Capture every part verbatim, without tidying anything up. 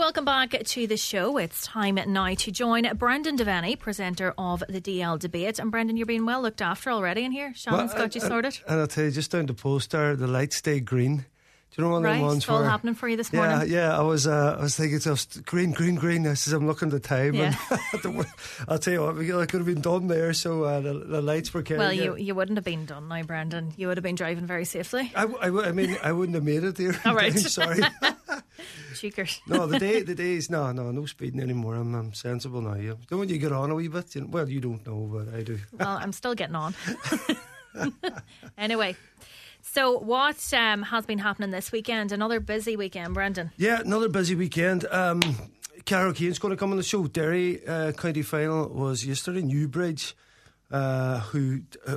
Welcome back to the show. It's time now to join Brendan Devaney, presenter of the D L Debate. And Brendan, you're being well looked after already in here. Sean's well, got you sorted. And I'll tell you, just down the post there, the lights stay green. Do you know one right, of the ones it's all where, happening for you this yeah, morning? Yeah, I was uh, I was thinking to myself, green, green, green. I says, I'm looking at the time. Yeah. And I'll tell you what, I could have been done there, so uh, the, the lights were carrying. Well, you, you wouldn't have been done now, Brendan. You would have been driving very safely. I, I, I mean, I wouldn't have made it there. All right. Sorry. Cheekers. No, the day, the days, no, no, no speeding anymore. I'm, I'm sensible now. Yeah. Don't you get on a wee bit? You know, well, you don't know, but I do. Well, I'm still getting on. Anyway. So what um, has been happening this weekend? Another busy weekend, Brendan. Yeah, another busy weekend. Um, Carol Kane's going to come on the show. Derry uh, county final was yesterday. Newbridge, uh, who uh,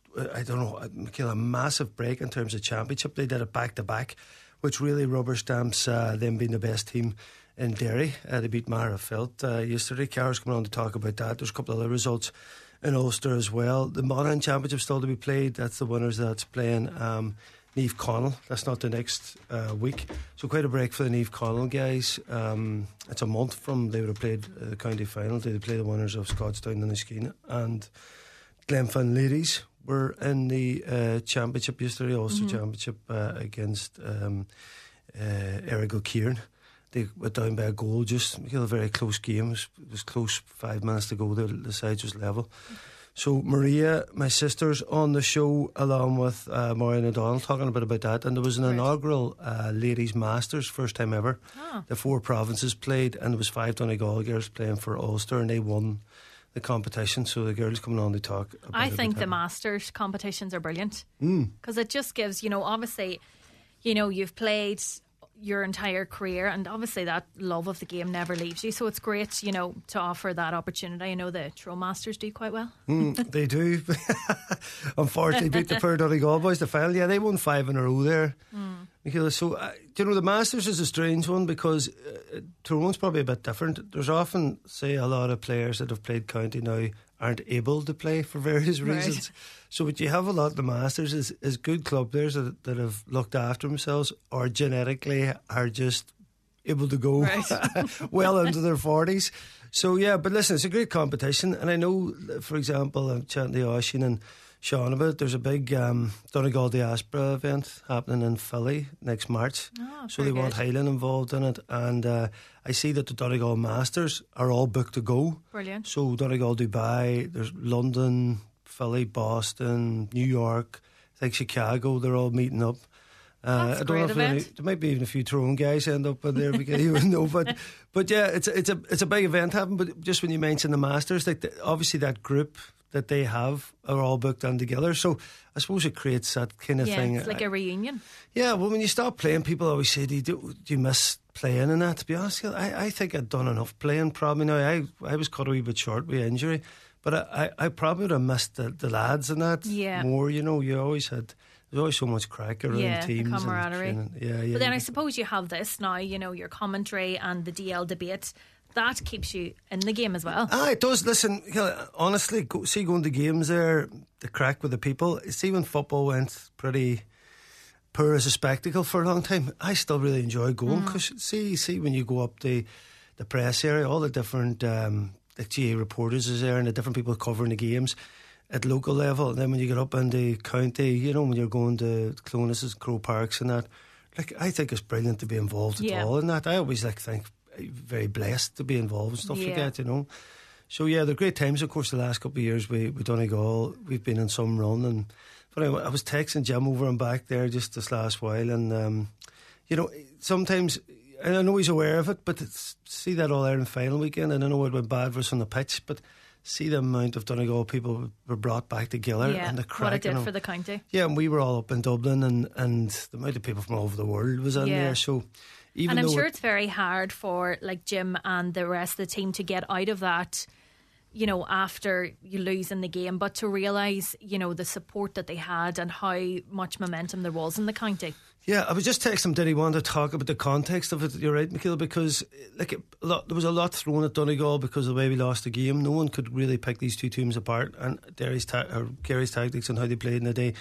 I don't know, Michaela, a massive break in terms of championship. They did it back to back, which really rubber stamps uh, them being the best team in Derry. Uh, they beat Mara Felt uh, yesterday. Carol's coming on to talk about that. There's a couple of other results in Ulster as well. The Monaghan Championship still to be played. That's the winners that's playing um, Niamh Connell. That's not the next uh, week. So quite a break for the Niamh Connell guys. Um, it's a month from they would have played uh, the county final. They would play the winners of Scotstown and Niskeen. And Glenfin ladies were in the uh, championship yesterday, Ulster mm-hmm. championship uh, against um, uh, Errigal Kieran. They went down by a goal, just you know, a very close game. It was, it was close, five minutes to go. The, the sides was level. So Maria, my sister's on the show along with uh, Maureen O'Donnell, talking a bit about that. And there was an right. inaugural uh, Ladies Masters, first time ever. Oh. The four provinces played, and there was five Donegal girls playing for Ulster, and they won the competition. So the girls coming on to talk about I think about the Masters competitions are brilliant because mm. it just gives, you know, obviously, you know, you've played your entire career, and obviously that love of the game never leaves you, so it's great, you know, to offer that opportunity. I know the Tyrone Masters do quite well. mm, They do. Unfortunately beat the poor Donegal boys the final. Yeah, they won five in a row there. mm. So uh, you know, the Masters is a strange one because uh, Tyrone's probably a bit different. There's often, say, a lot of players that have played county now aren't able to play for various reasons. Right. So what you have a lot of the Masters is, is good club players that, that have looked after themselves or genetically are just able to go right. well into their forties. So yeah, but listen, it's a great competition. And I know, for example, I'm chatting to Oisín and Sean about it. There's a big um, Donegal Diaspora event happening in Philly next March. Oh, so they good. want Highland involved in it. And uh, I see that the Donegal Masters are all booked to go. Brilliant. So Donegal Dubai, there's London, Philly, Boston, New York, I think Chicago, they're all meeting up. Uh, That's I a don't great know if event. Any, there might be even a few Tyrone guys end up in there because you know, but but yeah, it's a, it's a it's a big event happening. But just when you mentioned the Masters, like the, obviously that group that they have are all booked in together. So I suppose it creates that kind of yeah, thing. It's like a reunion. Yeah, well, when you stop playing, people always say, "Do you, do, do you miss playing?" And that, to be honest, I I think I'd done enough playing. Probably now I I was cut a wee bit short with injury. But I, I, I probably would have missed the, the lads and that yeah. more. You know, you always had there's always so much crack around yeah, teams, the camaraderie. And yeah, yeah. But then I suppose you have this now. You know, your commentary and the D L debate that keeps you in the game as well. Ah, it does. Listen, you know, honestly, go, see going to games there, the crack with the people. See when football went pretty poor as a spectacle for a long time. I still really enjoy going because mm. see, see when you go up the the press area, all the different. Um, the G A reporters is there and the different people covering the games at local level. And then when you get up in the county, you know, when you're going to Clonis's, Crow Parks and that, like I think it's brilliant to be involved at yeah. all in that. I always like think very blessed to be involved and stuff yeah. like that, you know. So yeah, they're great times. Of course, the last couple of years we we Donegal, we've been in some run, and but I, I was texting Jim over and back there just this last while, and um, you know, sometimes. And I know he's aware of it, but it's, see that All-Ireland final weekend, and I know it went bad for us on the pitch, but see the amount of Donegal people were brought back together yeah, and the crack. What it did and for the county. Yeah, and we were all up in Dublin, and, and the amount of people from all over the world was in yeah. there. So even and I'm though sure it, it's very hard for like Jim and the rest of the team to get out of that, you know, after you lose in the game, but to realise, you know, the support that they had and how much momentum there was in the county. Yeah, I was just texting him, did he want to talk about the context of it? You're right, Michaela, because like a lot, there was a lot thrown at Donegal because of the way we lost the game. No one could really pick these two teams apart, and Derry's ta- or Kerry's tactics and how they played in the day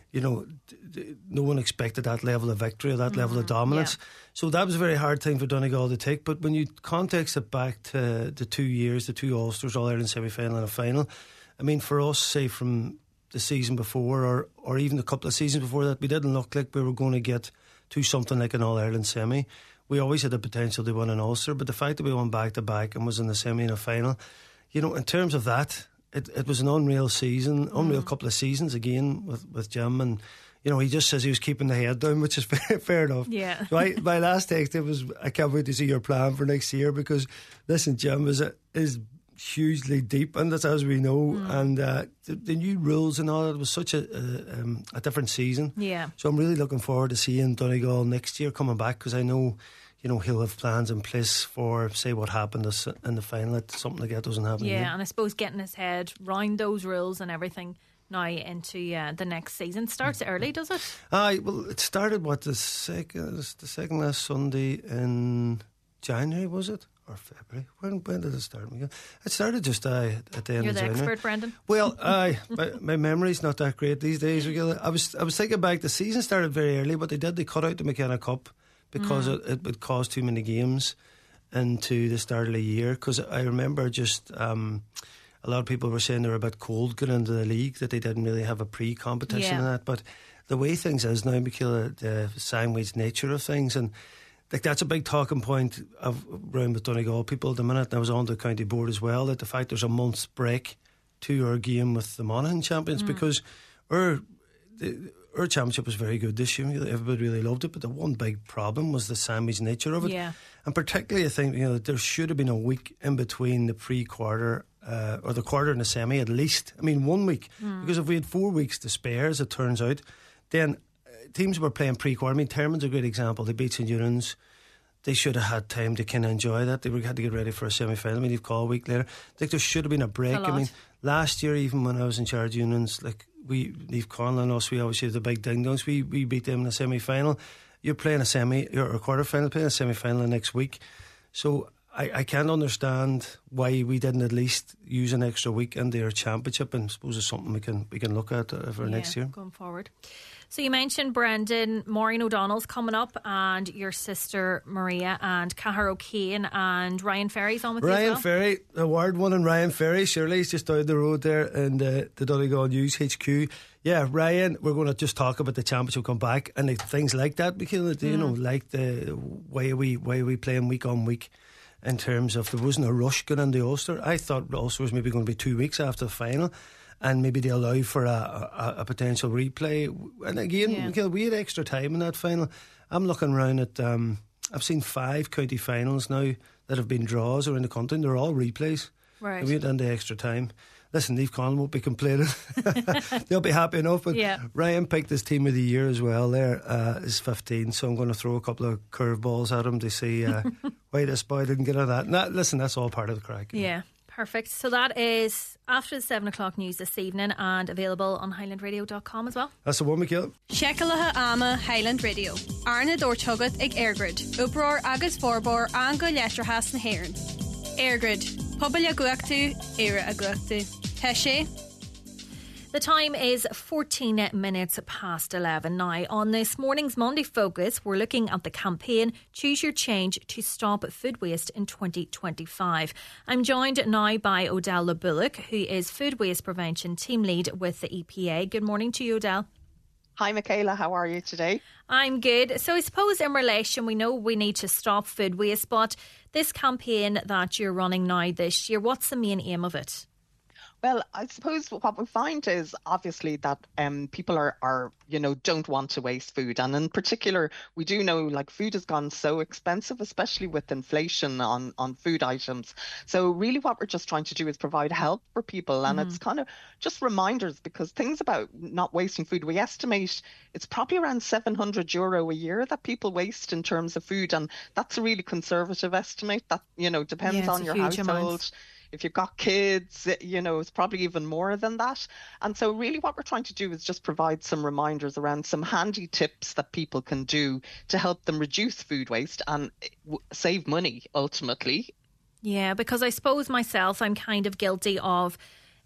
you know, d- d- no one expected that level of victory or that mm-hmm. level of dominance. Yeah. So that was a very hard thing for Donegal to take. But when you context it back to the two years, the two Ulsters, All-Ireland semi-final and a final, I mean, for us, say from the season before or, or even a couple of seasons before that, we didn't look like we were going to get to something like an All-Ireland semi. We always had the potential to win an Ulster, but the fact that we won back-to-back and was in the semi and a final, you know, in terms of that, It, it was an unreal season, unreal mm. couple of seasons again with, with Jim, and you know he just says he was keeping the head down, which is fair, fair enough. Yeah. My my last text it was, I can't wait to see your plan for next year, because listen, Jim is a, is hugely deep, and that's as we know, mm. and uh, the, the new rules and all. It was such a a, um, a different season. Yeah. So I'm really looking forward to seeing Donegal next year coming back, because I know, you know, he'll have plans in place for, say, what happened in the final. That something like that doesn't happen Yeah, again. And I suppose getting his head round those rules and everything now into uh, the next season. Starts early, does it? Aye, well, it started, what, the second, the second last Sunday in January, was it? Or February? When when did it start, Miguel? It started just uh, at the end You're of the January. expert, Brendan. Well, aye, my, my memory's not that great these days, Miguel. I was, I was thinking back, the season started very early, but they did, they cut out the McKenna Cup because mm. it, it would cause too many games into the start of the year. Because I remember just um, a lot of people were saying they were a bit cold going into the league, that they didn't really have a pre-competition yeah. in that. But the way things is now, Michaela, the sandwich nature of things, and like that's a big talking point of around with Donegal people at the minute. And I was on the county board as well, that the fact there's a month's break to our game with the Monaghan champions, mm. because our the, our championship was very good this year. Everybody really loved it, but the one big problem was the sandwich nature of it. Yeah. And particularly, I think, you know, there should have been a week in between the pre-quarter uh, or the quarter and the semi at least. I mean, one week, mm. because if we had four weeks to spare, as it turns out, then uh, teams were playing pre-quarter. I mean, Termon's a great example. They beat St Eunan's. They should have had time to kind of enjoy that. They were, had to get ready for a semi-final. I mean, you've called a week later. I think there should have been a break. A I mean, last year, even when I was in charge of Unions, like we, Neve Conlon and us, we obviously had the big ding-dongs. We, we beat them in a semi-final. You're playing a semi, or a quarter-final, playing a semi-final next week. So I, I can't understand why we didn't at least use an extra week in their championship, and I suppose it's something we can we can look at uh, for yeah, next year. Going forward. So you mentioned, Brendan, Maureen O'Donnell's coming up, and your sister Maria, and Cahir O'Kane, and Ryan Ferry's on with Ryan you as well. Ferry, award winning Ryan Ferry, surely he's just down the road there in uh, the Donegal News H Q. Yeah, Ryan, we're going to just talk about the championship come back and like, things like that, because mm. you know, like the way we way we playing week on week. In terms of, there wasn't a rush going into Ulster. I thought Ulster was maybe going to be two weeks after the final, and maybe they allow for a, a, a potential replay. And again, yeah. we had extra time in that final. I'm looking around at, um, I've seen five county finals now that have been draws around the country, and they're all replays. Right. We went into extra time. Listen, Neve Conlon won't be complaining. They'll be happy enough. But yeah. Ryan picked his team of the year as well there, uh, is fifteen. So I'm going to throw a couple of curveballs at him to see uh, why this boy didn't get on that. And that. Listen, that's all part of the crack. Yeah, know. Perfect. So that is after the seven o'clock news this evening, and available on highland radio dot com as well. That's the one, Michaela. Shekalaha ama Highland Radio. Arna Dortugat ag Airgrid. Uproar agus Forbor an go letrahas na Hairn. Airgrid. Pobl a guachtu, era a guachtu. Heshe. The time is fourteen minutes past eleven now. On this morning's Monday Focus, we're looking at the campaign Choose Your Change to Stop Food Waste in twenty twenty-five. I'm joined now by Odell LeBullock, who is Food Waste Prevention Team Lead with the E P A. Good morning to you, Odell. Hi, Michaela. How are you today? I'm good. So I suppose in relation, we know we need to stop food waste, but this campaign that you're running now this year, what's the main aim of it? Well, I suppose what we find is obviously that um, people are, are, you know, don't want to waste food. And in particular, we do know like food has gone so expensive, especially with inflation on, on food items. So really what we're just trying to do is provide help for people. And mm. it's kind of just reminders, because things about not wasting food, we estimate it's probably around seven hundred euro a year that people waste in terms of food. And that's a really conservative estimate that, you know, depends yeah, on your household. Amount. If you've got kids, you know, it's probably even more than that. And so really what we're trying to do is just provide some reminders around some handy tips that people can do to help them reduce food waste and save money, ultimately. Yeah, because I suppose myself, I'm kind of guilty of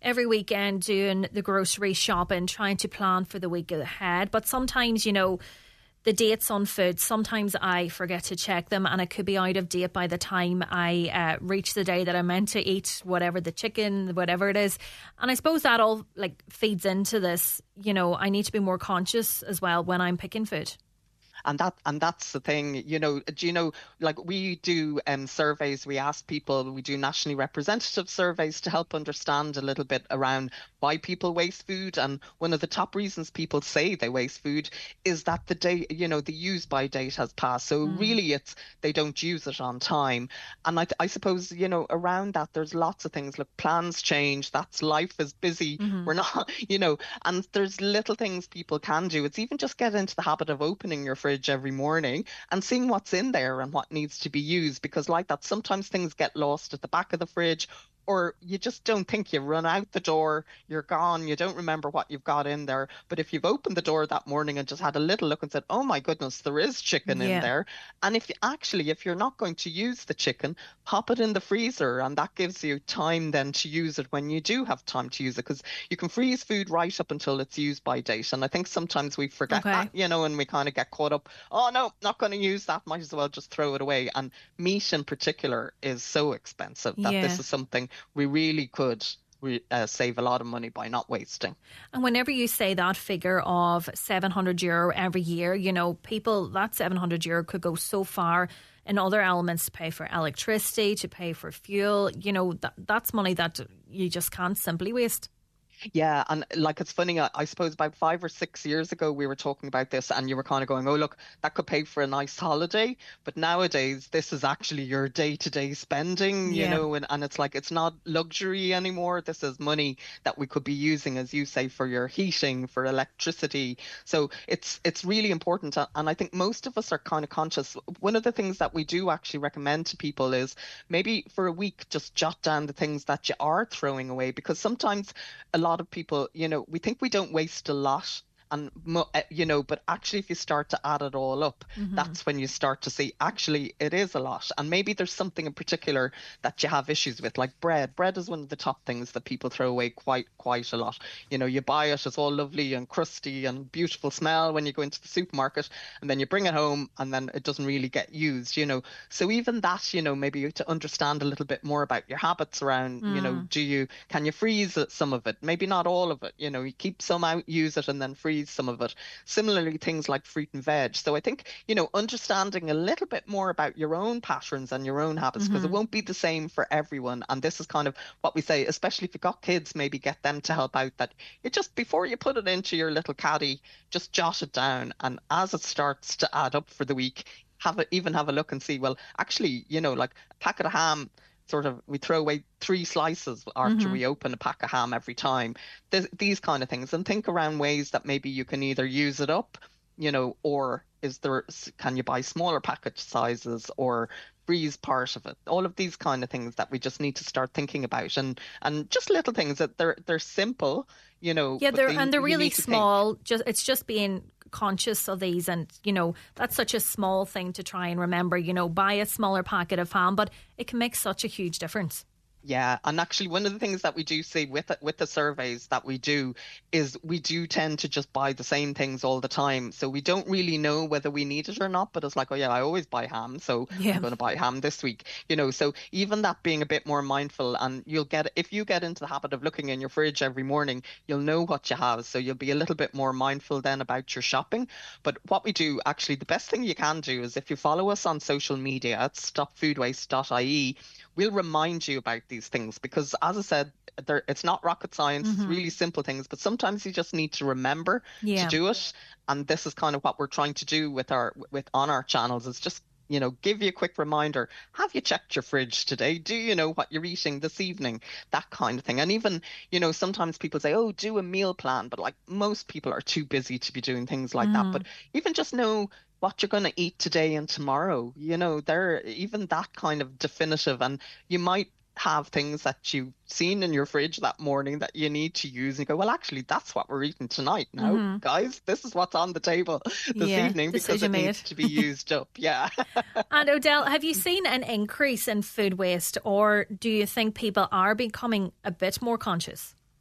every weekend doing the grocery shopping, trying to plan for the week ahead. But sometimes, you know, the dates on food, sometimes I forget to check them and it could be out of date by the time I uh, reach the day that I'm meant to eat whatever, the chicken, whatever it is. And I suppose that all like feeds into this, you know, I need to be more conscious as well when I'm picking food. And that and that's the thing, you know, do you know, like we do um, surveys, we ask people, we do nationally representative surveys to help understand a little bit around why people waste food. And one of the top reasons people say they waste food is that the day, you know, the use by date has passed. So mm. really it's, they don't use it on time. And I, I suppose, you know, around that, there's lots of things. Look, plans change. That's life is busy. Mm-hmm. We're not, you know, and there's little things people can do. It's even just get into the habit of opening your fridge every morning and seeing what's in there and what needs to be used, because like that sometimes things get lost at the back of the fridge, or you just don't think, you run out the door, you're gone, you don't remember what you've got in there. But if you've opened the door that morning and just had a little look and said, oh my goodness, there is chicken yeah. in there. And if you actually, if you're not going to use the chicken, pop it in the freezer, and that gives you time then to use it when you do have time to use it, because you can freeze food right up until it's used by date. And I think sometimes we forget okay. that, you know, and we kind of get caught up, oh no, not going to use that, might as well just throw it away. And meat in particular is so expensive that yeah. this is something we really could re- uh, save a lot of money by not wasting. And whenever you say that figure of seven hundred euro every year, you know, people, that seven hundred euro could go so far in other elements to pay for electricity, to pay for fuel. You know, that that's money that you just can't simply waste. Yeah, and like it's funny, I, I suppose about five or six years ago we were talking about this and you were kind of going, oh look, that could pay for a nice holiday. But nowadays this is actually your day-to-day spending, you yeah. know, and, and it's like it's not luxury anymore. This is money that we could be using, as you say, for your heating, for electricity. So it's it's really important, and I think most of us are kind of conscious. One of the things that we do actually recommend to people is maybe for a week just jot down the things that you are throwing away, because sometimes a lot of people, you know, we think we don't waste a lot. And, you know, but actually if you start to add it all up, mm-hmm. that's when you start to see actually it is a lot. And maybe there's something in particular that you have issues with, like bread. Bread is one of the top things that people throw away quite, quite a lot. You know, you buy it, it's all lovely and crusty and beautiful smell when you go into the supermarket, and then you bring it home and then it doesn't really get used, you know. So even that, you know, maybe to understand a little bit more about your habits around, mm. you know, do you, can you freeze some of it? Maybe not all of it, you know, you keep some out, use it and then freeze some of it. Similarly, things like fruit and veg. So I think, you know, understanding a little bit more about your own patterns and your own habits, because mm-hmm. it won't be the same for everyone. And this is kind of what we say, especially if you've got kids, maybe get them to help out, that you just, before you put it into your little caddy, just jot it down. And as it starts to add up for the week, have a, even have a look and see, well, actually, you know, like a packet of ham, sort of, we throw away three slices after mm-hmm. we open a pack of ham every time. There's these kind of things, and think around ways that maybe you can either use it up, you know, or is there, can you buy smaller package sizes or freeze part of it? All of these kind of things that we just need to start thinking about, and and just little things that they're they're simple, you know. Yeah, they're they, and they're really small. Think. Just it's just being conscious of these, and you know, that's such a small thing to try and remember. You know, buy a smaller packet of ham, but it can make such a huge difference. Yeah, and actually one of the things that we do see with it, with the surveys that we do is we do tend to just buy the same things all the time. So we don't really know whether we need it or not, but it's like, oh yeah, I always buy ham, so yeah. I'm going to buy ham this week. You know, so even that being a bit more mindful, and you'll get, if you get into the habit of looking in your fridge every morning, you'll know what you have. So you'll be a little bit more mindful then about your shopping. But what we do, actually, the best thing you can do is if you follow us on social media at stop food waste dot I E, we'll remind you about these things, because as I said, it's not rocket science, mm-hmm. it's really simple things, but sometimes you just need to remember yeah. to do it. And this is kind of what we're trying to do with our with on our channels, is just, you know, give you a quick reminder. Have you checked your fridge today? Do you know what you're eating this evening? That kind of thing. And even, you know, sometimes people say, oh, do a meal plan, but like most people are too busy to be doing things like mm. that. But even just know what you're going to eat today and tomorrow, you know, they're even that kind of definitive. And you might have things that you've seen in your fridge that morning that you need to use, and you go, well, actually, that's what we're eating tonight now, mm-hmm. guys. This is what's on the table this yeah, evening, because it made. needs to be used up. Yeah. And Odell, have you seen an increase in food waste, or do you think people are becoming a bit more conscious?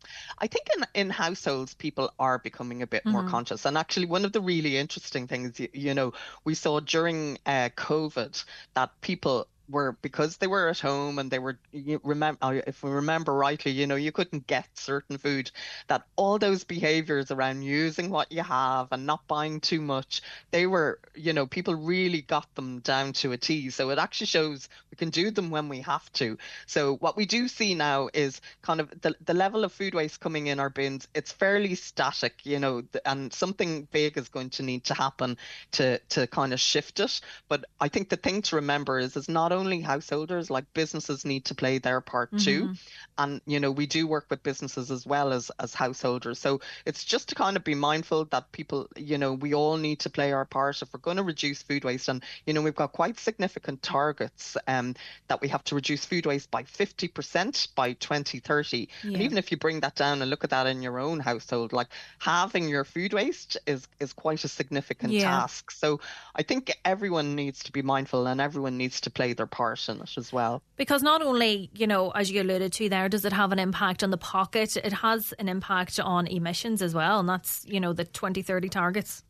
I think in, in households, people are becoming a bit mm-hmm. more conscious. And actually, one of the really interesting things, you, you know, we saw during uh, COVID that people were, because they were at home and they were, you remember, if we remember rightly, you know, you couldn't get certain food, that all those behaviors around using what you have and not buying too much, they were, you know, people really got them down to a T. So it actually shows we can do them when we have to. So what we do see now is kind of the, the level of food waste coming in our bins. It's fairly static, you know, and something big is going to need to happen to, to kind of shift it. But I think the thing to remember is, is not only only householders, like businesses need to play their part mm-hmm. too. And, you know, we do work with businesses as well as, as householders. So it's just to kind of be mindful that people, you know, we all need to play our part if we're going to reduce food waste. And, you know, we've got quite significant targets um, that we have to reduce food waste by fifty percent by twenty thirty. Yeah. And even if you bring that down and look at that in your own household, like halving your food waste is, is quite a significant yeah. task. So I think everyone needs to be mindful and everyone needs to play their part in it as well. Because not only, you know, as you alluded to there, does it have an impact on the pocket, it has an impact on emissions as well. And that's, you know, the twenty thirty targets.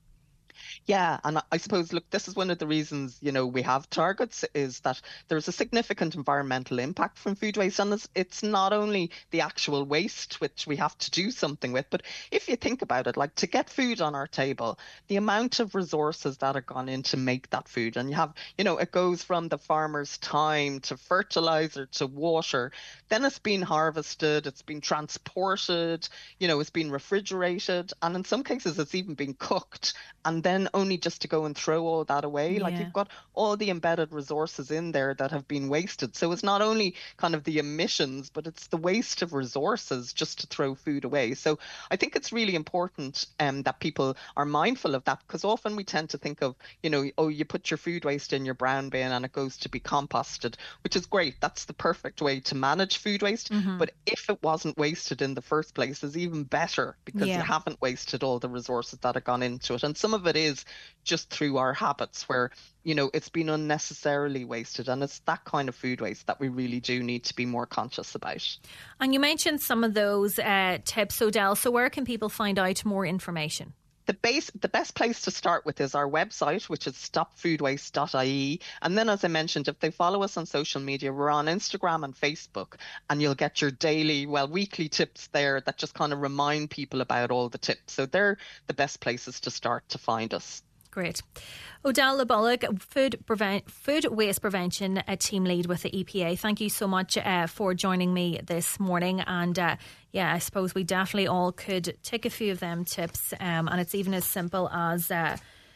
Yeah, and I suppose, look, this is one of the reasons, you know, we have targets, is that there's a significant environmental impact from food waste. And it's, it's not only the actual waste, which we have to do something with, but if you think about it, like to get food on our table, the amount of resources that are gone in to make that food, and you have, you know, it goes from the farmer's time to fertilizer to water, then it's been harvested, it's been transported, you know, it's been refrigerated, and in some cases it's even been cooked, and then only just to go and throw all that away. Yeah. Like you've got all the embedded resources in there that have been wasted. So it's not only kind of the emissions, but it's the waste of resources just to throw food away. So I think it's really important um, that people are mindful of that, because often we tend to think of, you know, oh, you put your food waste in your brown bin and it goes to be composted, which is great. That's the perfect way to manage food waste. Mm-hmm. But if it wasn't wasted in the first place, is even better, because yeah. you haven't wasted all the resources that have gone into it. And some of it is just through our habits where, you know, it's been unnecessarily wasted. And it's that kind of food waste that we really do need to be more conscious about. And you mentioned some of those uh, tips, Odell. So where can people find out more information? The base, the best place to start with is our website, which is stop food waste dot I E. And then, as I mentioned, if they follow us on social media, we're on Instagram and Facebook, and you'll get your daily, well, weekly tips there that just kind of remind people about all the tips. So they're the best places to start to find us. Great. Odell Le Bullock, food, prevent, food waste prevention a team lead with the E P A. Thank you so much uh, for joining me this morning. And uh, yeah, I suppose we definitely all could take a few of them tips. Um, and it's even as simple as, uh,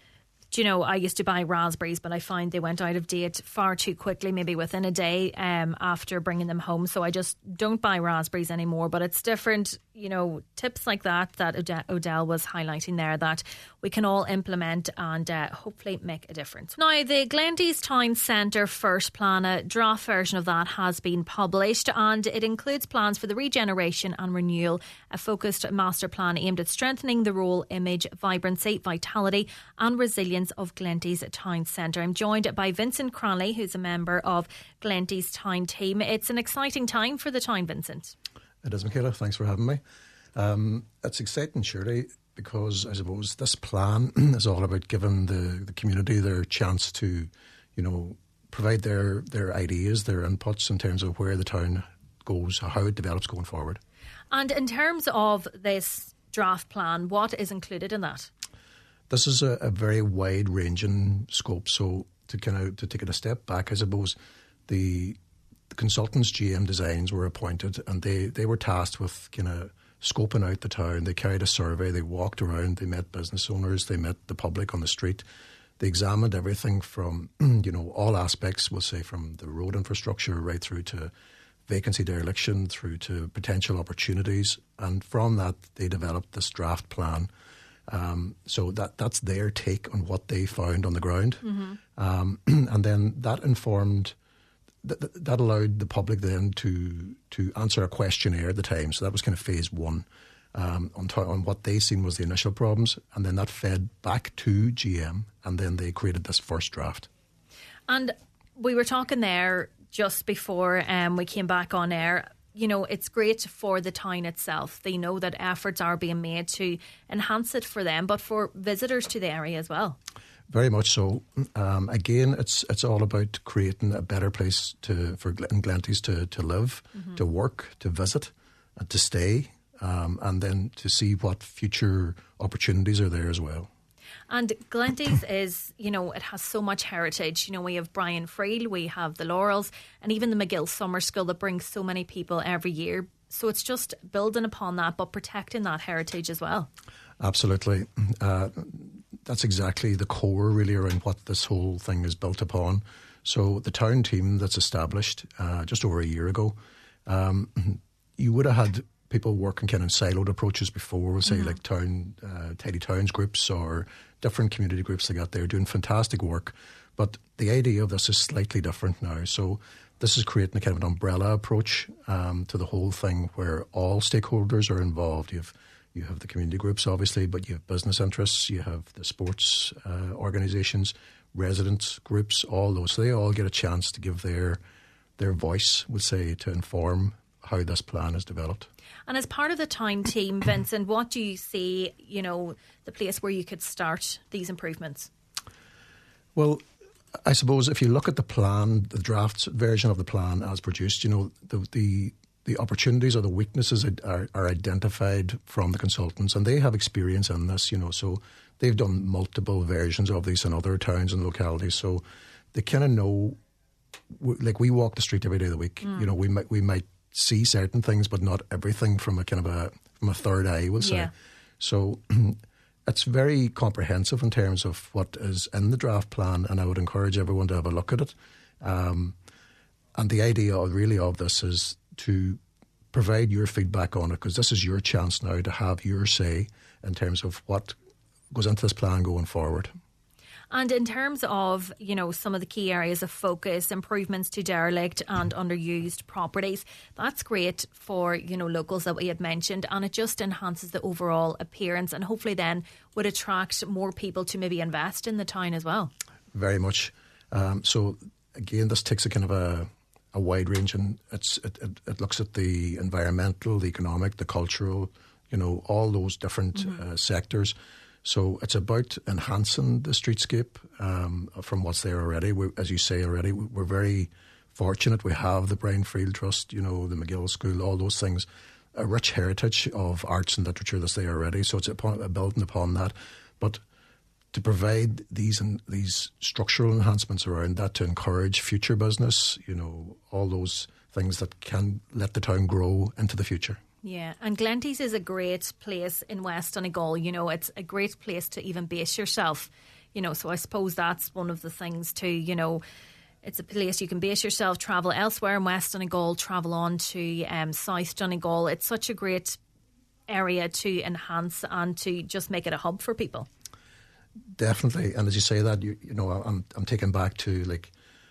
do you know, I used to buy raspberries, but I find they went out of date far too quickly, maybe within a day um, after bringing them home. So I just don't buy raspberries anymore. But it's different, you know, tips like that that Ode- Odell was highlighting there that we can all implement and uh, hopefully make a difference. Now, the Glenties Town Centre First Plan, a draft version of that has been published, and it includes plans for the regeneration and renewal, a focused master plan aimed at strengthening the role, image, vibrancy, vitality and resilience of Glenties Town Centre. I'm joined by Vincent Cranley, who's a member of Glenties Town team. It's an exciting time for the town, Vincent. It is, Michaela. Thanks for having me. Um, it's exciting, surely, because I suppose this plan is all about giving the, the community their chance to, you know, provide their, their ideas, their inputs in terms of where the town goes, how it develops going forward. And in terms of this draft plan, what is included in that? This is a, a very wide-ranging scope. So to kind of to take it a step back, I suppose the, the consultants, G M Designs, were appointed, and they, they were tasked with kind of scoping out the town. They carried a survey. They walked around. They met business owners. They met the public on the street. They examined everything from, you know, all aspects. We'll say from the road infrastructure right through to vacancy dereliction, through to potential opportunities, and from that they developed this draft plan. Um, so that that's their take on what they found on the ground. Mm-hmm. Um, and then that informed, th- that allowed the public then to to answer a questionnaire at the time. So that was kind of phase one um, on, to- on what they seen was the initial problems. And then that fed back to G M, and then they created this first draft. And we were talking there just before um, we came back on air. you know, it's great for the town itself. They know that efforts are being made to enhance it for them, but for visitors to the area as well. Very much so. Um, again, it's it's all about creating a better place to for Glen- Glenties to, to live, mm-hmm. to work, to visit, and to stay, um, and then to see what future opportunities are there as well. And Glenties is, you know, it has so much heritage. You know, we have Brian Friel, we have the Laurels, and even the McGill Summer School that brings so many people every year. So it's just building upon that, but protecting that heritage as well. Absolutely. Uh, that's exactly the core, really, around what this whole thing is built upon. So the town team that's established uh, just over a year ago, um, you would have had people working kind of siloed approaches before, say mm-hmm. like town, uh, tidy towns groups or different community groups like that. They're doing fantastic work, but the idea of this is slightly different now. So this is creating a kind of an umbrella approach um, to the whole thing, where all stakeholders are involved. You have you have the community groups, obviously, but you have business interests, you have the sports uh, organisations, residents groups, all those. So they all get a chance to give their their voice, we'll say, to inform how this plan is developed. And as part of the town team, Vincent, what do you see, you know, the place where you could start these improvements? Well, I suppose if you look at the plan, the draft version of the plan as produced, you know, the the, the opportunities or the weaknesses are, are identified from the consultants, and they have experience in this, you know, so they've done multiple versions of these in other towns and localities, so they kind of know, like we walk the street every day of the week, mm. you know, we might we might see certain things, but not everything from a kind of a from a third eye, we'll say. Yeah. So it's very comprehensive in terms of what is in the draft plan, and I would encourage everyone to have a look at it. Um, and the idea of, really of this is to provide your feedback on it, because this is your chance now to have your say in terms of what goes into this plan going forward. And in terms of, you know, some of the key areas of focus, improvements to derelict and underused properties, that's great for, you know, locals that we had mentioned, and it just enhances the overall appearance and hopefully then would attract more people to maybe invest in the town as well. Very much. Um, so again, this takes a kind of a, a wide range, and it's, it, it, it looks at the environmental, the economic, the cultural, you know, all those different mm-hmm. uh, sectors. So it's about enhancing the streetscape um, from what's there already. We, as you say already, we're very fortunate. We have the Brian Friel Trust, you know, the McGill School, all those things, a rich heritage of arts and literature that's there already. So it's upon, building upon that. But to provide these and these structural enhancements around that to encourage future business, you know, all those things that can let the town grow into the future. Yeah, and Glenties is a great place in West Donegal. You know, it's a great place to even base yourself. You know, so I suppose that's one of the things too. You know, it's a place you can base yourself, travel elsewhere in West Donegal, travel on to um, South Donegal. It's such a great area to enhance and to just make it a hub for people. Definitely, and as you say that, you, you know, I'm I'm taken back to like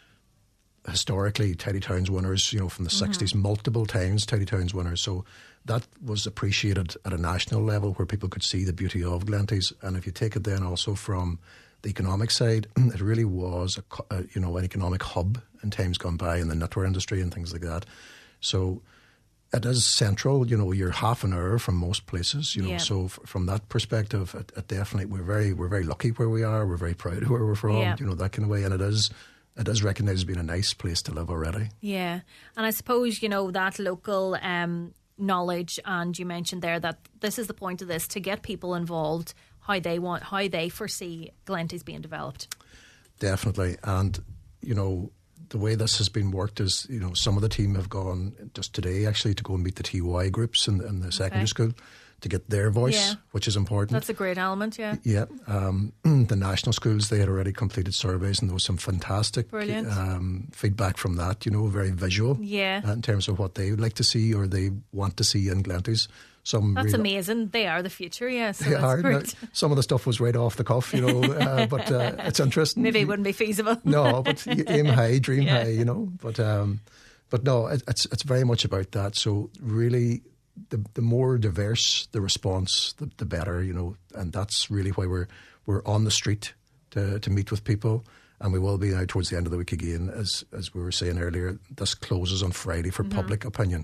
historically Tidy Towns winners, you know, from the mm-hmm. sixties, multiple times Tidy Towns winners. So that was appreciated at a national level where people could see the beauty of Glenties. And if you take it then also from the economic side, it really was a, a, you know, an economic hub in times gone by in the knitwear industry and things like that. So it is central, you know, you're half an hour from most places, you know, yeah. so f- from that perspective, it, it definitely, we're very, we're very lucky where we are. We're very proud of where we're from, yeah. you know, that kind of way. And it is, it is recognised as being a nice place to live already. Yeah. And I suppose, you know, that local um, knowledge, and you mentioned there that this is the point of this, to get people involved, how they want, how they foresee Glenties being developed. Definitely. And, you know, the way this has been worked is, you know, some of the team have gone just today actually to go and meet the T Y groups in, in the secondary okay. school to get their voice, yeah. which is important. That's a great element, yeah. Yeah. Um, the national schools, they had already completed surveys, and there was some fantastic um, feedback from that, you know, very visual yeah. uh, in terms of what they would like to see or they want to see in Glenties. Some that's real, amazing. They are the future, yeah. So they that's are. great. Now, some of the stuff was right off the cuff, you know, uh, but uh, it's interesting. Maybe it wouldn't be feasible. No, but aim high, dream yeah. high, you know. But um, but no, it, it's it's very much about that. So really, the the more diverse the response, the, the better, you know. And that's really why we're we're on the street to to meet with people. And we will be now towards the end of the week again, as as we were saying earlier. This closes on Friday for mm-hmm. public opinion.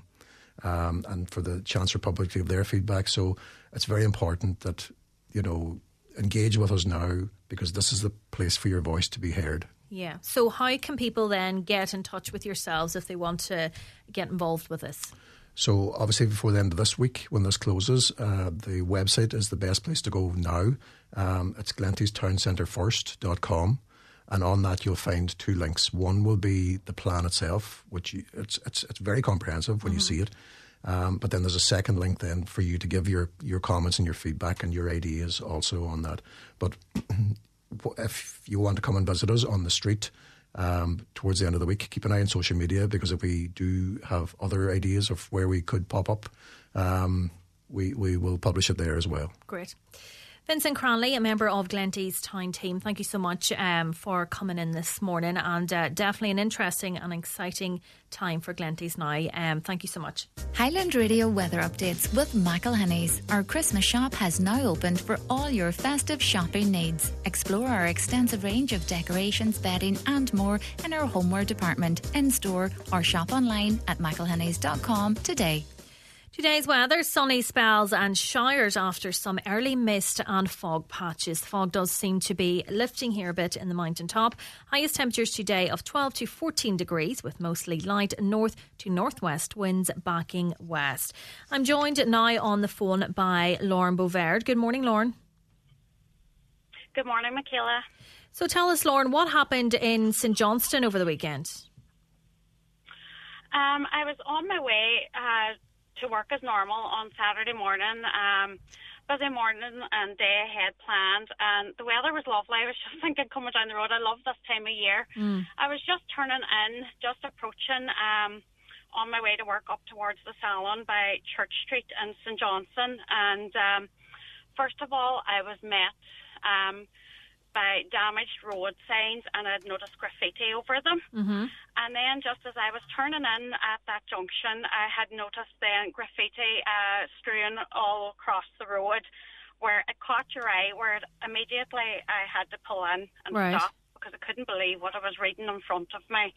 um, and for the Chancellor Public to give their feedback. So it's very important that, you know, engage with us now, because this is the place for your voice to be heard. Yeah. So how can people then get in touch with yourselves if they want to get involved with this? So obviously before the end of this week, when this closes, uh, the website is the best place to go now. Um, it's glenties town centre first dot com, and on that you'll find two links. One will be the plan itself, which you, it's, it's it's very comprehensive when mm-hmm. you see it. Um, but then there's a second link then for you to give your, your comments and your feedback and your ideas also on that. But if you want to come and visit us on the street um, towards the end of the week, keep an eye on social media, because if we do have other ideas of where we could pop up, um, we, we will publish it there as well. Great. Vincent Cranley, a member of Glenties Town Team, thank you so much um, for coming in this morning, and uh, definitely an interesting and exciting time for Glenties now. Um, thank you so much. Highland Radio weather updates with Michael Hennies. Our Christmas shop has now opened for all your festive shopping needs. Explore our extensive range of decorations, bedding and more in our homeware department, in-store or shop online at michael hennies dot com today. Today's weather, sunny spells and showers after some early mist and fog patches. The fog does seem to be lifting here a bit in the mountaintop. Highest temperatures today of twelve to fourteen degrees, with mostly light north to northwest winds backing west. I'm joined now on the phone by Lauren Bouvard. Good morning, Lauren. Good morning, Michaela. So tell us, Lauren, what happened in Saint Johnstone over the weekend? Um, I was on my way uh to work as normal on Saturday morning. Um, busy morning and day ahead planned, and the weather was lovely. I was just thinking, coming down the road, I love this time of year. Mm. I was just turning in, just approaching um, on my way to work up towards the salon by Church Street in Saint Johnstone, and um, first of all, I was met um, by damaged road signs, and I'd noticed graffiti over them. Mm-hmm. And then just as I was turning in at that junction, I had noticed then graffiti uh, strewn all across the road, where it caught your eye, where it, immediately I had to pull in and right. stop, because I couldn't believe what I was reading in front of me.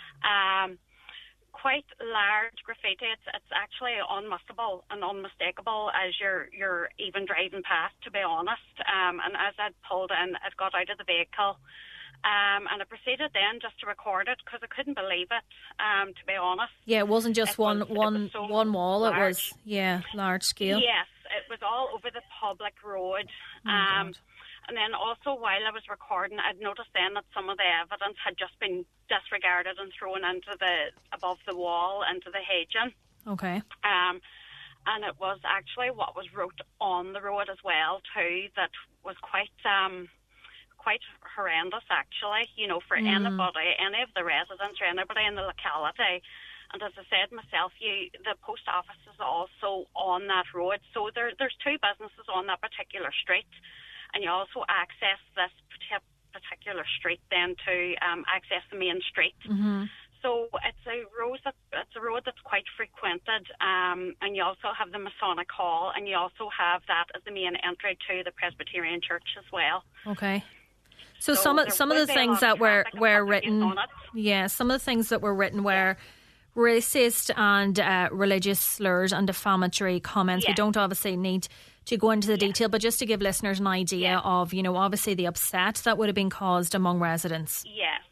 Um, quite large graffiti. It's it's actually unmissable and unmistakable as you're you're even driving past, to be honest. Um, and as I'd pulled in, I'd got out of the vehicle, um, and I proceeded then just to record it, because I couldn't believe it. Um, to be honest. Yeah, it wasn't just it one was, one was so one wall. large. It was yeah, large scale. Yes, it was all over the public road. Oh, um. God. And then also while I was recording, I'd noticed then that some of the evidence had just been disregarded and thrown into the above the wall, into the hedging. Okay. Um, and it was actually what was wrote on the road as well too that was quite um quite horrendous actually. You know, for mm. anybody, any of the residents or anybody in the locality. And as I said myself, you the post office is also on that road, so there there's two businesses on that particular street. And you also access this particular street then to um, access the main street. Mm-hmm. So it's a road that it's a road that's quite frequented, um, and you also have the Masonic Hall, and you also have that as the main entry to the Presbyterian Church as well. Okay. So, so some of some of the things that were were written, yeah, some of the things that were written were yeah. racist and uh, religious slurs and defamatory comments. Yeah. We don't obviously need to go into the yeah. detail, but just to give listeners an idea yeah. of, you know, obviously the upset that would have been caused among residents. Yes,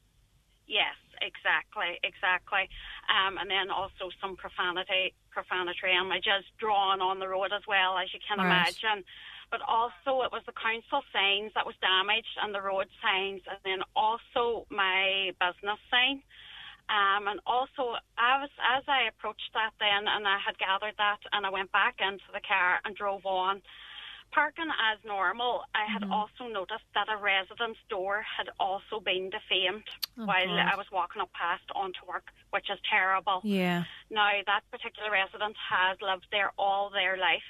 yes, exactly, exactly. Um, and then also some profanity, profanatory images drawn on the road as well, as you can right. imagine. But also it was the council signs that was damaged, and the road signs, and then also my business sign. Um, and also, as, as I approached that then, and I had gathered that, and I went back into the car and drove on, parking as normal, I had mm-hmm. also noticed that a resident's door had also been defamed oh, while God. I was walking up past onto work, which is terrible. Yeah. Now, that particular resident has lived there all their life.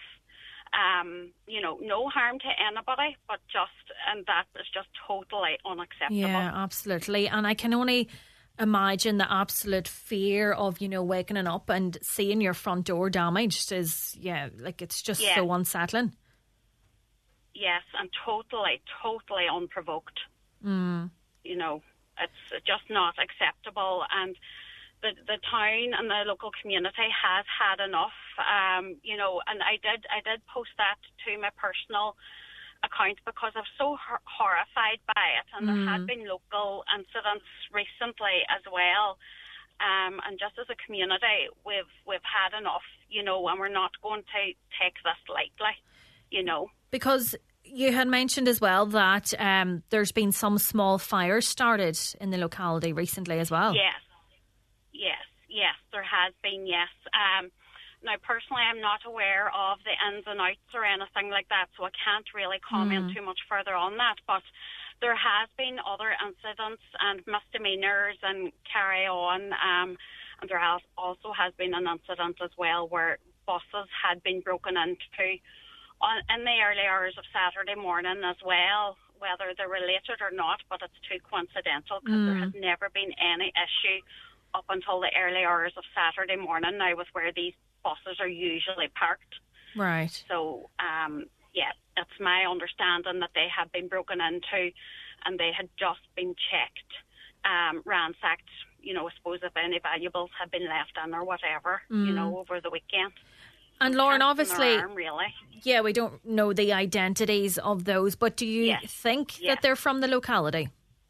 Um, you know, no harm to anybody, but just, and that is just totally unacceptable. Yeah, absolutely. And I can only imagine the absolute fear of, you know, waking up and seeing your front door damaged is, yeah, like it's just yeah. so unsettling. Yes, and totally, totally unprovoked. Mm. You know, it's just not acceptable. And the, the town and the local community has had enough. Um, you know, and I did I did post that to my personal account because I was so hor- horrified by it, and mm. there had been local incidents recently as well. Um, and just as a community, we've we've had enough, you know, and we're not going to take this lightly, you know. Because you had mentioned as well that um, there's been some small fires started in the locality recently as well. Yes, yes, yes, there has been, yes. Um, now, personally, I'm not aware of the ins and outs or anything like that, so I can't really comment mm. too much further on that, but there has been other incidents and misdemeanours and carry on, um, and there has also has been an incident as well where buses had been broken into on, in the early hours of Saturday morning as well, whether they're related or not, but it's too coincidental because mm. there has never been any issue up until the early hours of Saturday morning now with where these buses are usually parked. Right. So, um, yeah, it's my understanding that they have been broken into and they had just been checked, um, ransacked, you know, I suppose if any valuables had been left in or whatever, mm. you know, over the weekend. And Lauren, obviously, arm, really. yeah, we don't know the identities of those, but do you yes. think yes. that they're from the locality?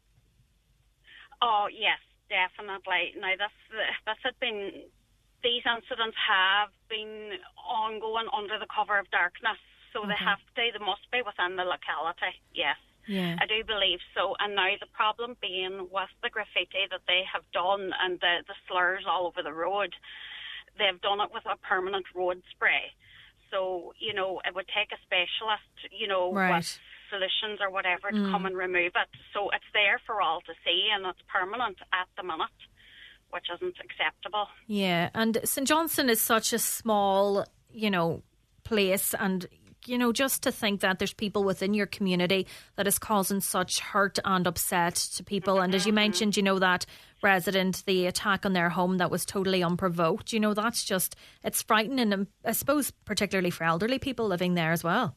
Oh, yes, definitely. Now, this, this had been, these incidents have been ongoing under the cover of darkness, so okay. they have to, they must be within the locality, yes. Yeah. I do believe so. And now the problem being with the graffiti that they have done and the, the slurs all over the road, they've done it with a permanent road spray. So, you know, it would take a specialist, you know, right. with solutions or whatever to mm. come and remove it. So it's there for all to see and it's permanent at the minute, which isn't acceptable. Yeah, and Saint Johnstone is such a small, you know, place, and you know, just to think that there's people within your community that is causing such hurt and upset to people. Mm-hmm. And as you mentioned, you know, that resident, the attack on their home that was totally unprovoked, you know, that's just, it's frightening. And I suppose particularly for elderly people living there as well.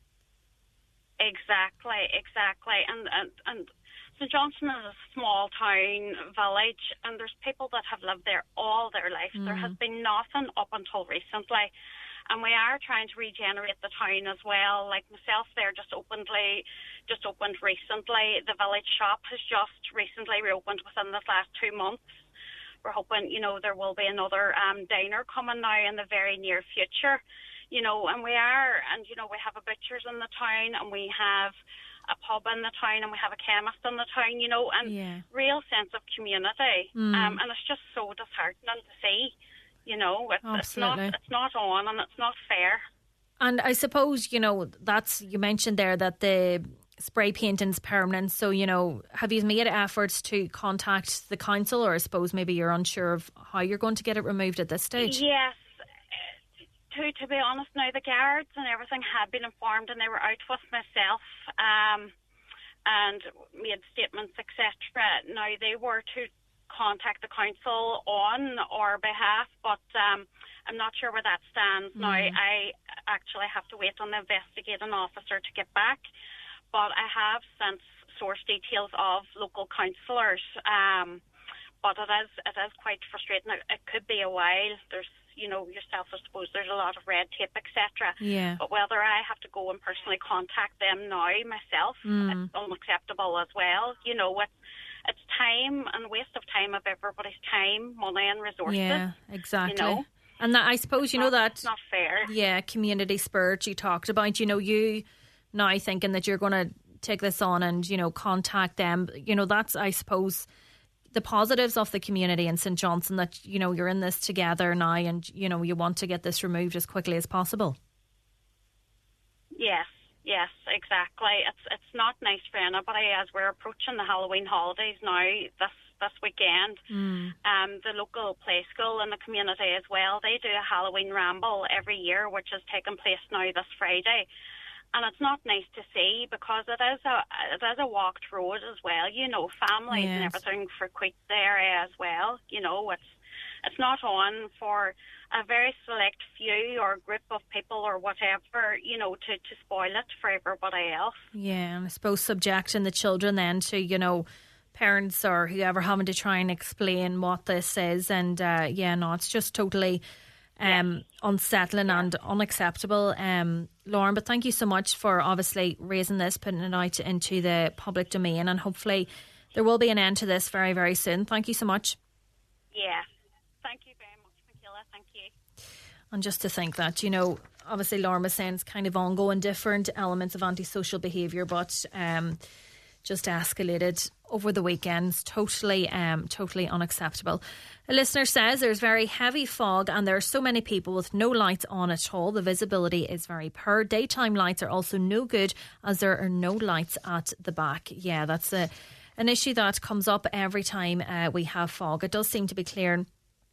Exactly, exactly. And, and, and Saint Johnstone is a small town village and there's people that have lived there all their life. Mm. There has been nothing up until recently. And we are trying to regenerate the town as well. Like myself there just openly, just opened recently. The village shop has just recently reopened within this last two months. We're hoping, you know, there will be another um, diner coming now in the very near future. You know, and we are, and, you know, we have a butcher's in the town and we have a pub in the town and we have a chemist in the town, you know, and yeah. real sense of community. Mm. Um, and it's just so disheartening to see. You know, it's, it's not it's not on and it's not fair. And I suppose, you know, that's, you mentioned there that the spray painting's permanent. So, you know, have you made efforts to contact the council, or I suppose maybe you're unsure of how you're going to get it removed at this stage? Yes. To, to be honest now, the guards and everything had been informed and they were out with myself um, and made statements, et cetera. Now, they were to contact the council on our behalf, but um, I'm not sure where that stands. Mm. Now, I actually have to wait on the investigating officer to get back, but I have since source details of local councillors, um, but it is, it is quite frustrating. It, it could be a while. There's, you know, yourself, I suppose, there's a lot of red tape, et cetera. Yeah. But whether I have to go and personally contact them now myself, mm. it's unacceptable as well. You know, it's It's time and waste of time of everybody's time, money and resources. Yeah, exactly. You know? And that, I suppose, it's you not, know, that... It's not fair. Yeah, community spirit you talked about. You know, you now thinking that you're going to take this on and, you know, contact them. You know, that's, I suppose, the positives of the community in Saint Johnstone, that, you know, you're in this together now and, you know, you want to get this removed as quickly as possible. Yes. Yes, exactly. It's it's not nice for anybody as we're approaching the Halloween holidays now this this weekend. Mm. Um, the local play school and the community as well, they do a Halloween ramble every year, which is taking place now this Friday. And it's not nice to see because it is a it is a walked road as well. You know, families yes. and everything frequent the area as well. You know, it's it's not on for a very select few or group of people or whatever, you know, to, to spoil it for everybody else. Yeah, and I suppose subjecting the children then to, you know, parents or whoever having to try and explain what this is. And uh, yeah, no, it's just totally um, yeah. unsettling yeah. and unacceptable, um, Lauren. But thank you so much for obviously raising this, putting it out into the public domain, and hopefully there will be an end to this very, very soon. Thank you so much. Yeah, thank you very much, Michaela. Thank you. And just to think that, you know, obviously Lauren was saying it's kind of ongoing, different elements of antisocial behaviour, but um, just escalated over the weekends. Totally, um, totally unacceptable. A listener says there's very heavy fog and there are so many people with no lights on at all. The visibility is very poor. Daytime lights are also no good as there are no lights at the back. Yeah, that's a, an issue that comes up every time uh, we have fog. It does seem to be clearing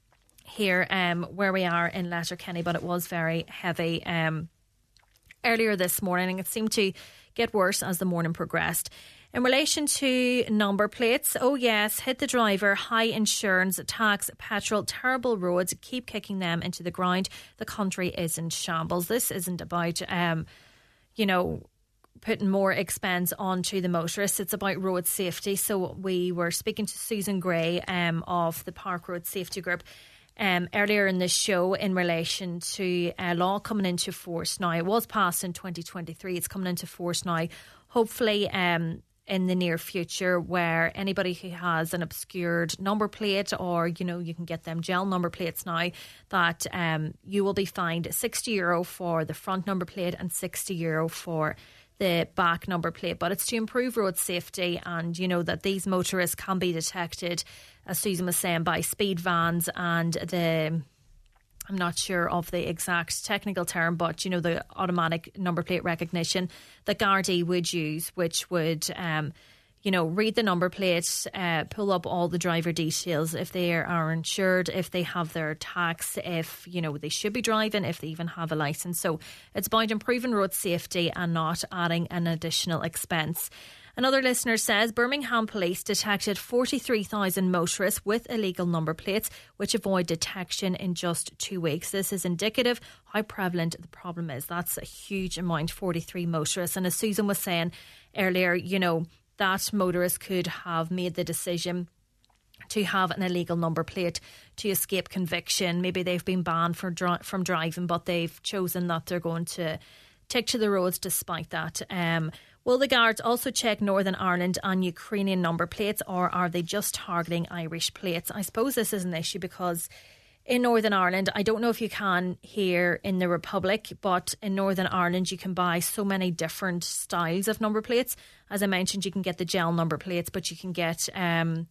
here um, where we are in Letterkenny, but it was very heavy um, earlier this morning, and it seemed to get worse as the morning progressed. In relation to number plates, oh yes, hit the driver, high insurance, tax, petrol, terrible roads, keep kicking them into the ground. The country is in shambles. This isn't about, um, you know, putting more expense onto the motorists. It's about road safety. So we were speaking to Susan Gray um, of the Park Road Safety Group Um, earlier in this show in relation to a law coming into force now. It was passed in twenty twenty-three. It's coming into force now, hopefully um, in the near future, where anybody who has an obscured number plate, or, you know, you can get them gel number plates now, that um, you will be fined sixty euro for the front number plate and sixty euro for the back number plate. But it's to improve road safety, and you know that these motorists can be detected, as Susan was saying, by speed vans and the, I'm not sure of the exact technical term, but you know, the automatic number plate recognition that Gardaí would use, which would um you know, read the number plate, uh, pull up all the driver details, if they are insured, if they have their tax, if, you know, they should be driving, if they even have a licence. So it's about improving road safety and not adding an additional expense. Another listener says Birmingham police detected forty-three thousand motorists with illegal number plates, which avoid detection in just two weeks. This is indicative how prevalent the problem is. That's a huge amount, forty-three motorists. And as Susan was saying earlier, you know, that motorists could have made the decision to have an illegal number plate to escape conviction. Maybe they've been banned for dri- from driving, but they've chosen that they're going to take to the roads despite that. Um, will the guards also check Northern Ireland and Ukrainian number plates, or are they just targeting Irish plates? I suppose this is an issue because in Northern Ireland, I don't know if you can here in the Republic, but in Northern Ireland you can buy so many different styles of number plates. As I mentioned, you can get the gel number plates, but you can get, um,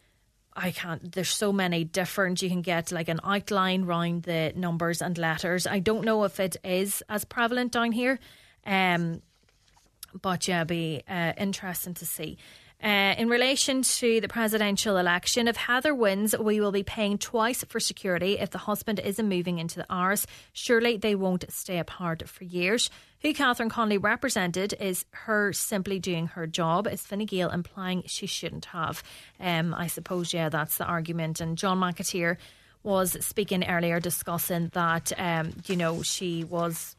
I can't, there's so many different, you can get like an outline round the numbers and letters. I don't know if it is as prevalent down here, um, but yeah, it'd be uh, interesting to see. Uh, in relation to the presidential election, if Heather wins, we will be paying twice for security if the husband isn't moving into the Irish. Surely they won't stay apart for years. Who Catherine Connolly represented is her simply doing her job. Is Fine Gael implying she shouldn't have? Um, I suppose, yeah, that's the argument. And John McAteer was speaking earlier discussing that, um, you know, she was...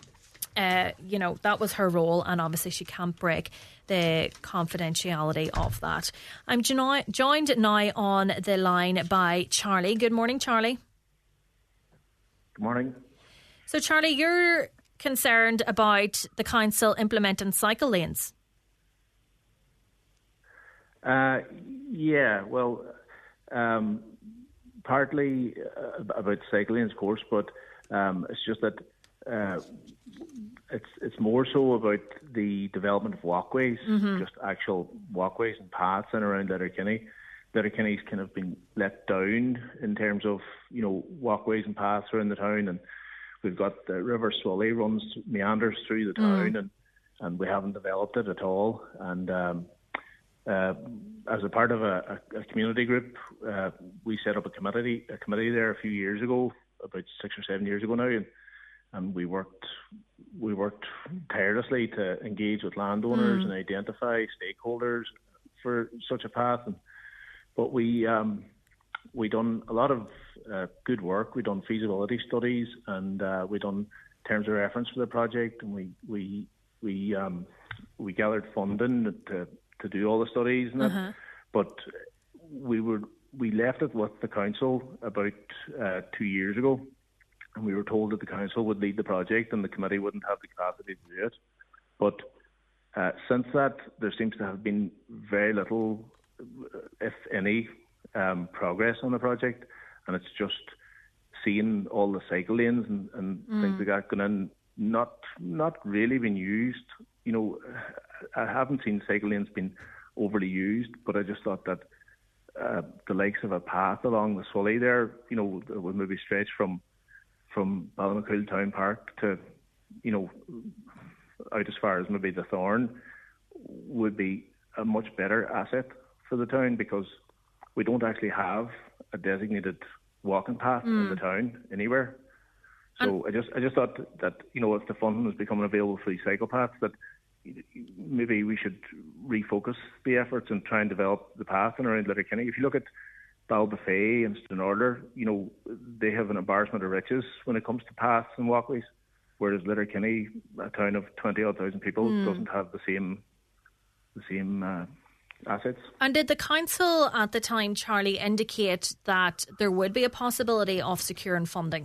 Uh, you know, that was her role, and obviously she can't break the confidentiality of that. I'm jo- joined now on the line by Charlie. Good morning, Charlie. Good morning. So, Charlie, you're concerned about the council implementing cycle lanes. Uh, yeah, well, um, partly uh, about cycle lanes, of course, but um, it's just that Uh, it's it's more so about the development of walkways, mm-hmm. just actual walkways and paths in around Letterkenny. Letterkenny's kind of been let down in terms of, you know, walkways and paths around the town, and we've got the River Swilly runs meanders through the town, mm. and and we haven't developed it at all. And um, uh, as a part of a, a, a community group, uh, we set up a committee a committee there a few years ago, about six or seven years ago now, and. And we worked we worked tirelessly to engage with landowners mm. and identify stakeholders for such a path. And, but we um, we done a lot of uh, good work. We done feasibility studies, and uh, we done terms of reference for the project. And we we we um, we gathered funding to to do all the studies and uh-huh. that. but we were we left it with the council about uh, two years ago, and we were told that the council would lead the project and the committee wouldn't have the capacity to do it. But uh, since that, there seems to have been very little, if any, um, progress on the project, and it's just seeing all the cycle lanes and, and mm. things like that going in, not not really been used. You know, I haven't seen cycle lanes being overly used, but I just thought that uh, the likes of a path along the Sully there, you know, that would maybe stretch from from Ballymacool Town Park to, you know, out as far as maybe the Thorn, would be a much better asset for the town, because we don't actually have a designated walking path mm. in the town anywhere. So and I just I just thought that, you know, if the funding was becoming available for these cycle paths, that maybe we should refocus the efforts and try and develop the path in around Letterkenny. If you look at Ballybofey and Stranorder, you know, they have an embarrassment of riches when it comes to paths and walkways, whereas Letterkenny, a town of twenty odd thousand people, mm. doesn't have the same the same uh, assets. And did the council at the time, Charlie, indicate that there would be a possibility of securing funding?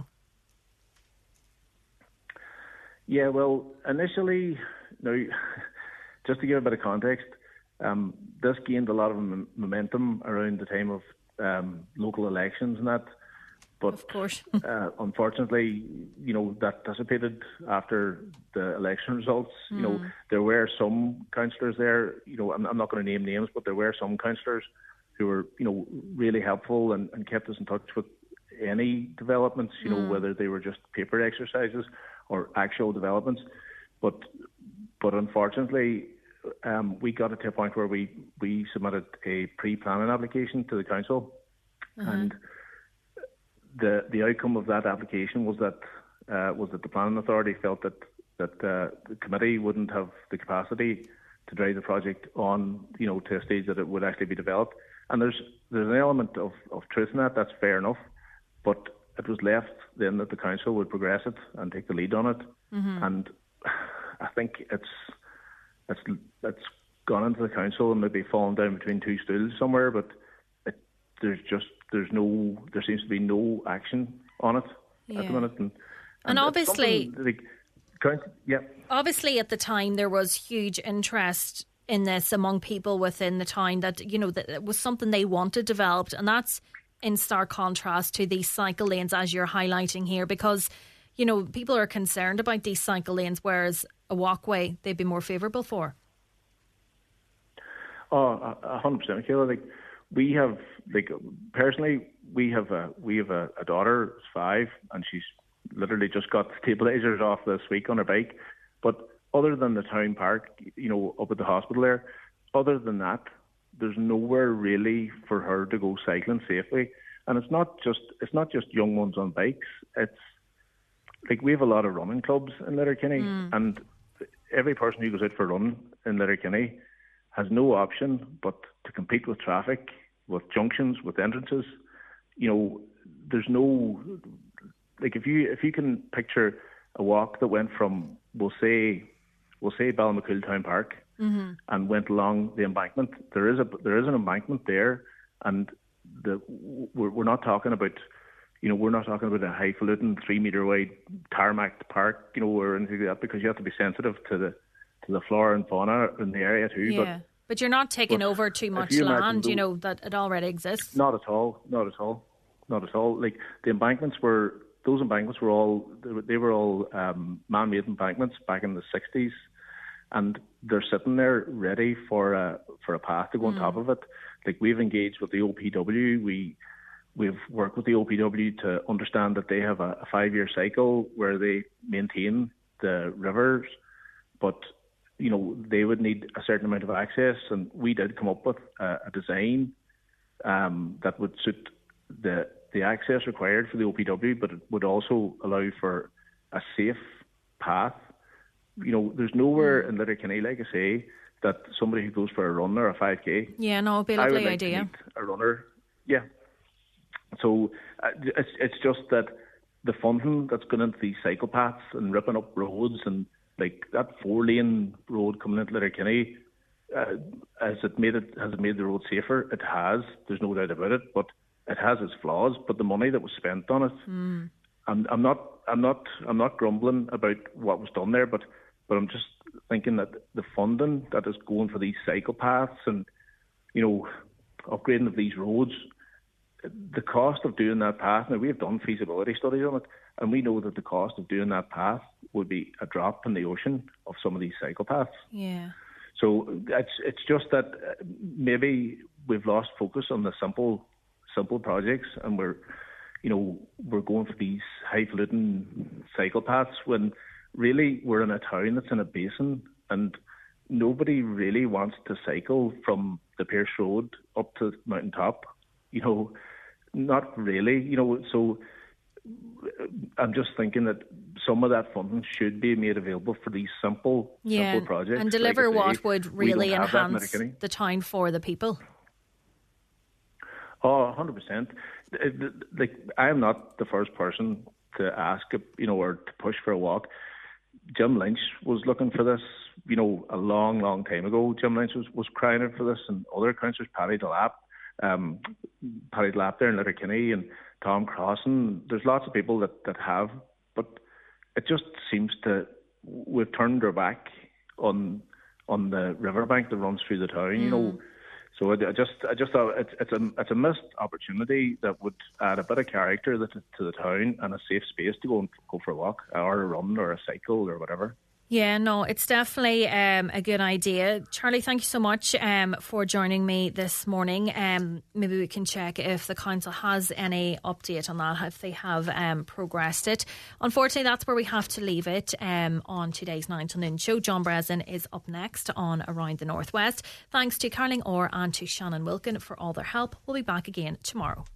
Yeah, well, initially, now, just to give a bit of context, um, this gained a lot of m- momentum around the time of um, local elections and that. But of course. uh, unfortunately, you know, that dissipated after the election results. Mm. You know, there were some councillors there, you know, I'm, I'm not going to name names, but there were some councillors who were, you know, really helpful and, and kept us in touch with any developments, you mm. know, whether they were just paper exercises or actual developments. But but unfortunately, um, we got it to a point where we, we submitted a pre-planning application to the council, uh-huh. and the the outcome of that application was that uh, was that the planning authority felt that that uh, the committee wouldn't have the capacity to drive the project on, you know, to a stage that it would actually be developed. And there's there's an element of, of truth in that. That's fair enough, but it was left then that the council would progress it and take the lead on it. Mm-hmm. And I think it's it's it's gone into the council and maybe fallen down between two stools somewhere. But it, there's just there's no there seems to be no action on it yeah. at the minute. And, and, and obviously, like, council, yeah. Obviously, at the time there was huge interest in this among people within the town, that, you know, that it was something they wanted developed, and that's in stark contrast to these cycle lanes, as you're highlighting here, because, you know, people are concerned about these cycle lanes, whereas a walkway they'd be more favourable for. Oh, a hundred percent, Michaela. Like, we have, like, personally, we have a we have a, a daughter who's five, and she's literally just got stabilisers off this week on her bike. But other than the town park, you know, up at the hospital there, other than that, there's nowhere really for her to go cycling safely. And it's not just it's not just young ones on bikes. It's like, we have a lot of running clubs in Letterkenny, mm. and every person who goes out for a run in Letterkenny has no option but to compete with traffic, with junctions, with entrances. You know, there's no, like, if you if you can picture a walk that went from, we'll say, we'll say Ballymacool Town Park, mm-hmm. and went along the embankment. There is a there is an embankment there, and the we're, we're not talking about, you know, we're not talking about a highfalutin three metre wide tarmac park, you know, or anything like that, because you have to be sensitive to the to the flora and fauna in the area too. Yeah. But, but you're not taking but over too much you land, those, you know, that it already exists. Not at all. Not at all. Not at all. Like, the embankments were, those embankments were all, they were, they were all um, man-made embankments back in the sixties. And they're sitting there ready for a for a path to go on mm. top of it. Like, we've engaged with the O P W. We we've worked with the O P W to understand that they have a, a five-year cycle where they maintain the rivers, but, you know, they would need a certain amount of access. And we did come up with a, a design um, that would suit the the access required for the O P W, but it would also allow for a safe path. You know, there's nowhere in Letterkenny, like I say, that somebody who goes for a run or a five K. Yeah, no, it'd be a lovely I would like idea. To meet a runner, yeah. So uh, it's it's just that the funding that's going into these cycle paths and ripping up roads, and like that four lane road coming into Letterkenny, uh, has it made it has it made the road safer? It has. There's no doubt about it. But it has its flaws. But the money that was spent on it, mm. I'm, I'm not I'm not I'm not grumbling about what was done there. But but I'm just thinking that the funding that is going for these cycle paths and, you know, upgrading of these roads, the cost of doing that path, now we've done feasibility studies on it, and we know that the cost of doing that path would be a drop in the ocean of some of these cycle paths. Yeah. So it's it's just that maybe we've lost focus on the simple simple projects, and we're, you know, we're going for these highfalutin cycle paths when really we're in a town that's in a basin, and nobody really wants to cycle from the Pierce Road up to Mountain Top. You know, not really. You know, so I'm just thinking that some of that funding should be made available for these simple, yeah, simple projects. And deliver like what would really enhance the town for the people. Oh, one hundred percent. Like, I am not the first person to ask, you know, or to push for a walk. Jim Lynch was looking for this, you know, a long, long time ago. Jim Lynch was, was crying out for this, and other councillors, Paddy Delap, um, Paddy Delap there in Letterkenny, and Tom Crossan. There's lots of people that, that have, but it just seems to, we've turned our back on on the riverbank that runs through the town, mm. you know. So I just, I just thought it's, it's a, it's a missed opportunity that would add a bit of character to the town and a safe space to go and go for a walk or a run or a cycle or whatever. Yeah, no, it's definitely um, a good idea. Charlie, thank you so much um, for joining me this morning. Um, maybe we can check if the council has any update on that, if they have um, progressed it. Unfortunately, that's where we have to leave it um, on today's nine to noon show. John Breslin is up next on Around the Northwest. Thanks to Caroline Orr and to Shannon Wilkin for all their help. We'll be back again tomorrow.